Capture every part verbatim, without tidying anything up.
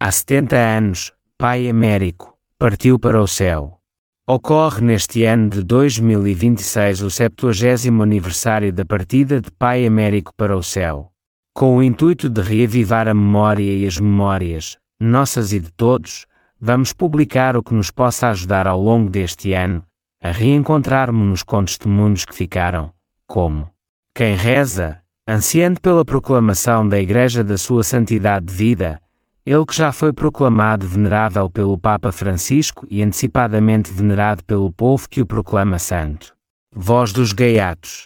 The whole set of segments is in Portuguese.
Há setenta anos, Pai Américo partiu para o céu. Ocorre neste ano de dois mil e vinte e seis o septuagésimo aniversário da partida de Pai Américo para o céu. Com o intuito de reavivar a memória e as memórias, nossas e de todos, vamos publicar o que nos possa ajudar ao longo deste ano a reencontrarmos-nos com testemunhos que ficaram, como quem reza, ansiando pela proclamação da Igreja da sua santidade de vida, ele que já foi proclamado venerável pelo Papa Francisco e antecipadamente venerado pelo povo que o proclama santo. Voz dos gaiatos.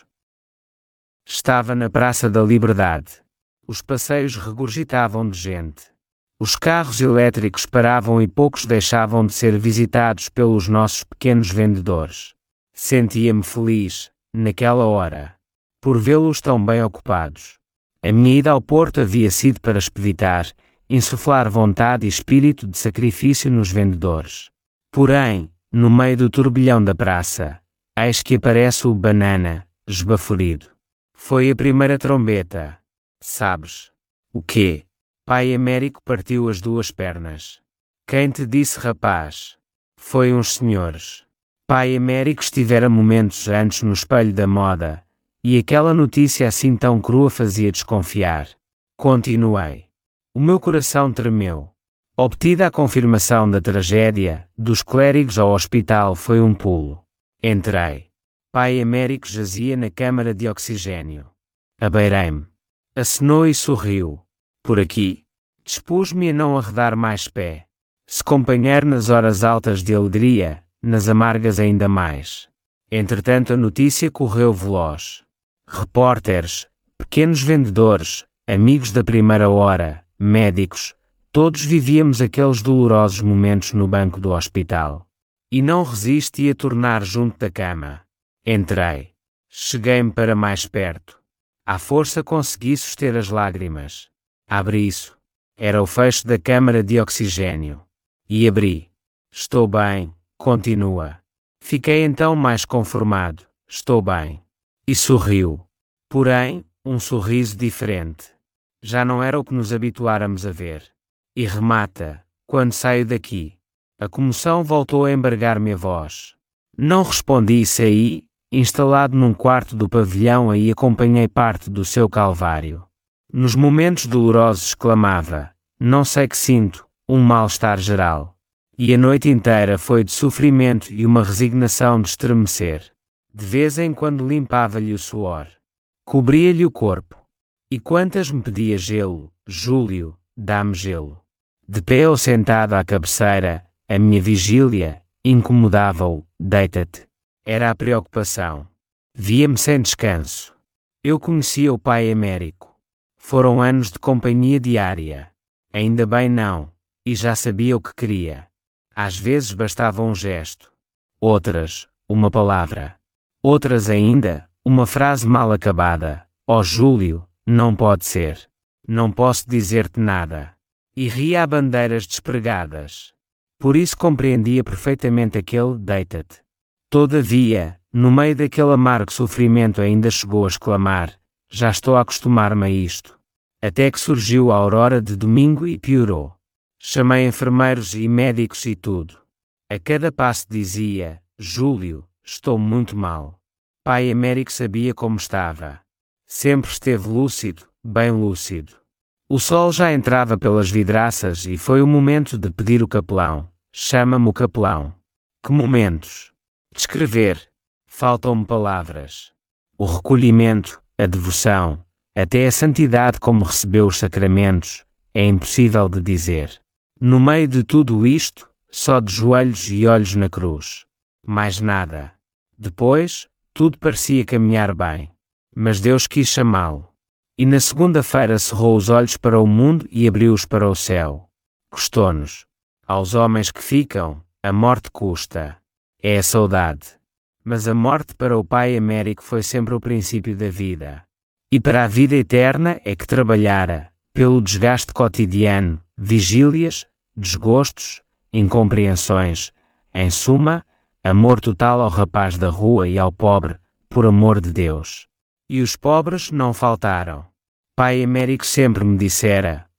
Estava na Praça da Liberdade. Os passeios regurgitavam de gente. Os carros elétricos paravam e poucos deixavam de ser visitados pelos nossos pequenos vendedores. Sentia-me feliz, naquela hora, por vê-los tão bem ocupados. A minha ida ao Porto havia sido para expeditar, insuflar vontade e espírito de sacrifício nos vendedores. Porém, no meio do turbilhão da praça, eis que aparece o Banana, esbaforido. Foi a primeira trombeta. Sabes o quê? Pai Américo partiu as duas pernas. Quem te disse, rapaz? Foi uns senhores. Pai Américo estivera momentos antes no espelho da moda, e aquela notícia assim tão crua fazia desconfiar. Continuei. O meu coração tremeu. Obtida a confirmação da tragédia, dos clérigos ao hospital foi um pulo. Entrei. Pai Américo jazia na câmara de oxigênio. Abeirei-me. Acenou e sorriu. Por aqui. Dispus-me a não arredar mais pé. Se companheiro nas horas altas de alegria, nas amargas ainda mais. Entretanto a notícia correu veloz. Repórteres, pequenos vendedores, amigos da primeira hora, médicos, todos vivíamos aqueles dolorosos momentos no banco do hospital. E não resisti a tornar junto da cama. Entrei. Cheguei-me para mais perto. À força consegui suster as lágrimas. Abri isso. Era o fecho da câmara de oxigênio. E abri. Estou bem, continua. Fiquei então mais conformado. Estou bem. E sorriu. Porém, um sorriso diferente. Já não era o que nos habituáramos a ver. E remata, quando saio daqui. A comoção voltou a embargar-me a voz. Não respondi e saí, instalado num quarto do pavilhão aí acompanhei parte do seu calvário. Nos momentos dolorosos exclamava, não sei que sinto, um mal-estar geral. E a noite inteira foi de sofrimento e uma resignação de estremecer. De vez em quando limpava-lhe o suor. Cobria-lhe o corpo. E quantas me pedia gelo, Júlio, dá-me gelo. De pé ou sentado à cabeceira, a minha vigília, incomodava-o, deita-te. Era a preocupação. Via-me sem descanso. Eu conhecia o Pai Américo. Foram anos de companhia diária. Ainda bem não, e já sabia o que queria. Às vezes bastava um gesto. Outras, uma palavra. Outras ainda, uma frase mal acabada. Ó Júlio, não pode ser. Não posso dizer-te nada. E ria a bandeiras despregadas. Por isso compreendia perfeitamente aquele deita-te. Todavia, no meio daquele amargo sofrimento ainda chegou a exclamar, já estou a acostumar-me a isto. Até que surgiu a aurora de domingo e piorou. Chamei enfermeiros e médicos e tudo. A cada passo dizia, Júlio, estou muito mal. Pai Américo sabia como estava. Sempre esteve lúcido, bem lúcido. O sol já entrava pelas vidraças e foi o momento de pedir o capelão. Chama-me o capelão. Que momentos! Descrever. Faltam-me palavras. O recolhimento, a devoção, até a santidade como recebeu os sacramentos, é impossível de dizer. No meio de tudo isto, só de joelhos e olhos na cruz. Mais nada. Depois, tudo parecia caminhar bem. Mas Deus quis chamá-lo. E na segunda-feira cerrou os olhos para o mundo e abriu-os para o céu. Custou-nos. Aos homens que ficam, a morte custa. É a saudade. Mas a morte para o Pai Américo foi sempre o princípio da vida. E para a vida eterna é que trabalhara, pelo desgaste cotidiano, vigílias, desgostos, incompreensões, em suma, amor total ao rapaz da rua e ao pobre, por amor de Deus. E os pobres não faltaram. Pai Américo sempre me dissera,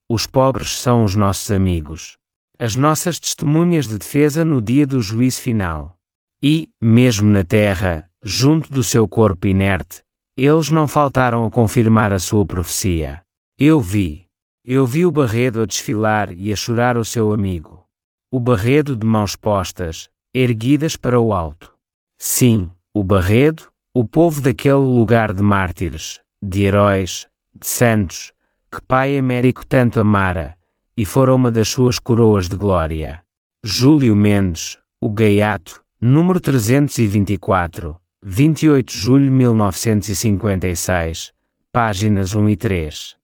Os pobres são os nossos amigos. As nossas testemunhas de defesa no dia do juízo final. E, mesmo na terra, junto do seu corpo inerte, eles não faltaram a confirmar a sua profecia. Eu vi. Eu vi o Barredo a desfilar e a chorar o seu amigo. O Barredo de mãos postas, erguidas para o alto. Sim, o Barredo, o povo daquele lugar de mártires, de heróis, de santos, que Pai Américo tanto amara, e fora uma das suas coroas de glória. Júlio Mendes, o Gaiato, número trezentos e vinte e quatro, vinte e oito de julho de mil novecentos e cinquenta e seis, páginas um e três.